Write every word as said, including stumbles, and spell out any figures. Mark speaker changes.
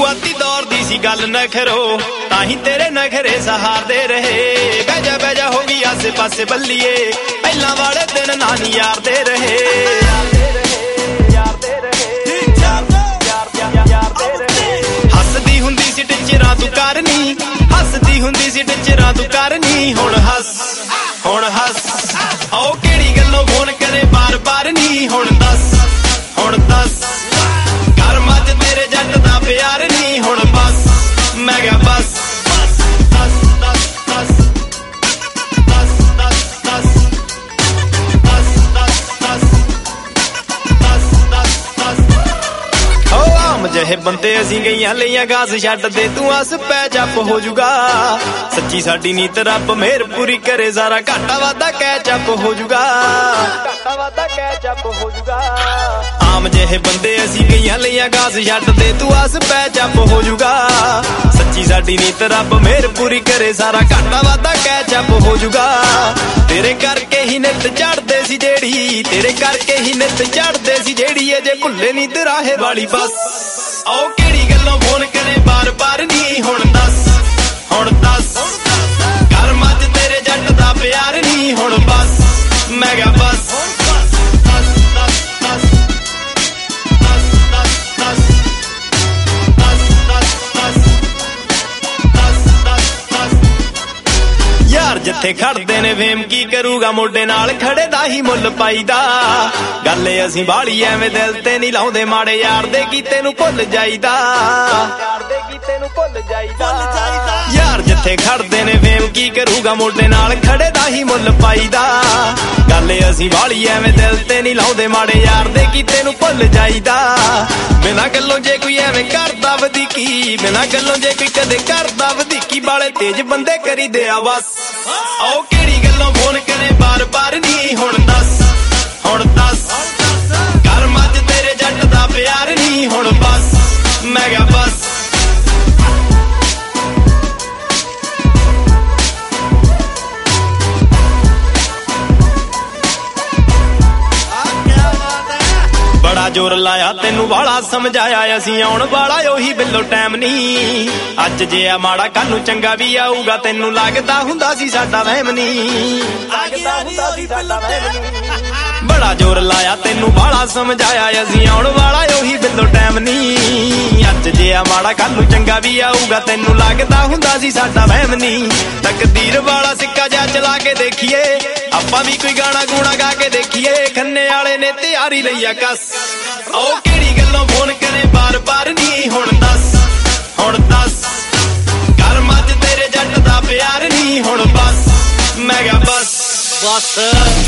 Speaker 1: शुरुआती दौर दी सी गल नखरो ताही तेरे नखरे सहारदे रहे बैजा बैजा हो गई आसे पासे बल्लिए पहला वाले दिन नानी यार दे रहे हसदी हुंदी सी टिचरा तू करनी हसदी हुंदी सी टिचरा तू करनी हुण हस हुण हस ओ केड़ी गल्लों फोन करे बार बार नी हुण दस हुण दस घर मज तेरे जट दा प्यार नी हुण बस मैं क्या बस ਜਿਹੇ ਬੰਦੇ ਅਸੀਂ ਗਈਆਂ ਲਈਆਂ ਗਾਸ ਛੱਡ ਦੇ ਤੂੰ ਆਸ ਪੈ ਚੱਪ ਹੋ ਜੂਗਾ ਸੱਚੀ ਸਾਡੀ ਨੀਤ ਰੱਬ ਮਿਹਰ ਪੂਰੀ ਕਰੇ ਜ਼ਰਾ ਘਾਟਾ ਵਾਦਾ ਕਹਿ ਚੱਪ ਹੋ ਜੂਗਾ ਘਾਟਾ ਵਾਦਾ ਕਹਿ ਚੱਪ ਹੋ ਜੂਗਾ ਆਮ ਜਿਹੇ ਬੰਦੇ ਅਸੀਂ ਗਈਆਂ ਲਈਆਂ ਗਾਸ ਛੱਡ ਦੇ ਤੂੰ ਆਸ ਪੈ ਚੱਪ ਹੋ ਜੂਗਾ ਸੱਚੀ ਸਾਡੀ ਨੀਤ ਰੱਬ ਮਿਹਰ ਪੂਰੀ ਕਰੇ ਜ਼ਰਾ ਘਾਟਾ ਵਾਦਾ ਕਹਿ ਚੱਪ ਹੋ ਜੂਗਾ ਤੇਰੇ ਕਰਕੇ ਹੀ ਨਿੱਤ ਚੜਦੇ ਸੀ ਜਿਹੜੀ ਤੇਰੇ ਕਰਕੇ ਹੀ ਨਿੱਤ ਚੜਦੇ ਸੀ ਜਿਹੜੀ ਅਜੇ ਭੁੱਲੇ ਨੀ ਦਰਾਹੇ ਵਾਲੀ ਬਸ ओ केड़ी गल्लों फोन करे बार बार नी हुण दस हुण दस घर मज तेरे जट दा प्यार नी हुण बस मैं क्या बस यार जिथे खड़दे ने वेम की करूगा मोडे नाल खड़े दा ही मुल पाईदा गल असीं बाली एवें दिल ते नहीं लाउंदे माड़े यार दे कीते नूं भुल जाईदा यार दे कीते नूं भुल जाईदा यार जिथे खड़दे ने वेम की करूगा मोडे नाल खड़े दा ही मुल पाईदा गल असीं बाली एवें दिल ते नहीं लाउंदे माड़े यार दे कीते नूं भुल जाईदा बिना गल्लों जे कोई एवें करदा वधीकी बिना गल्लों जे कोई कदे करदा वधीकी बाले तेज बंदे करी दे बस ओ केड़ी गल्लों फोन करे बार बार नी हुण दस हुण दस घर मज तेरे जट दा प्यार नी हुण बस मैं क्या बस बड़ा जोर लाया तेनू वाला समझाया असीं आउण वाला ओही बिल्लो टाइम नहीं अज जे आ माड़ा कल नूं चंगा भी आऊगा तेनू लगदा हुंदा सी साडा वहम नहीं बड़ा जोर लाया तेनू वाला समझाया असीं आउण वाला ओही बिल्लो टाइम नहीं अज जे आ माड़ा कल नूं चंगा भी आऊगा तेनू लगदा हुंदा सी साडा वहम नहीं तकदीर वाला सिक्का जा चला के देखिए आपां भी कोई गाना गूणा गा के देखिए खन्ने वाले ने तैयारी लईया कस ओ केड़ी गल्लों फोन करे बार बार नी हुण दस हुण दस घर मज तेरे जट दा प्यार नी हुण बस मैं क्या बस बस